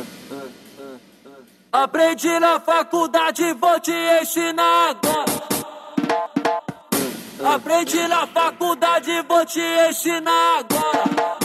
Aprendi na faculdade, vou te ensinar agora. Aprendi na faculdade, vou te ensinar agora.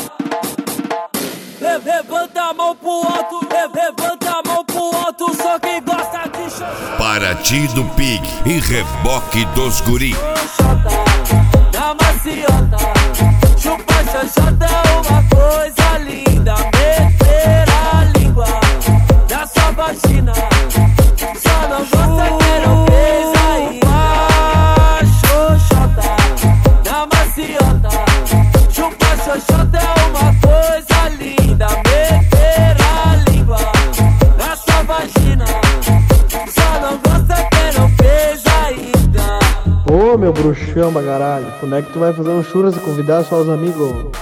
Levanta a mão pro alto, levanta a mão pro alto, só quem gosta de xoxota. Paraty do Pig e Reboque dos Guri. Na maciota, chupa xoxota é uma coisa linda. Meter a língua na sua vagina, só não gosta quem não fez ainda. Xoxota, na maciota, chupa xoxota é uma coisa linda. Meter a língua na sua vagina, só não gosta quem não fez ainda. Ô meu bruxão, caralho, quando é que tu vai fazer um churras e convidar só os amigos?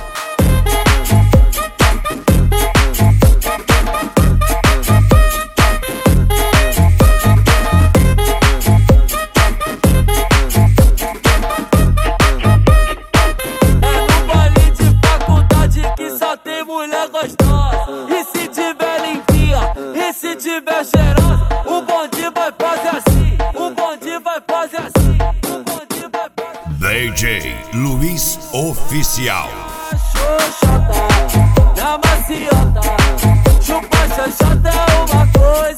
Mulher gostosa, e se tiver limpinha, e se tiver cheirosa, o bonde vai fazer assim, o bonde vai fazer assim, o bonde vai fazer assim. DJ Luiz Oficial. Xoxota, na maciota, chupa xoxota é uma coisa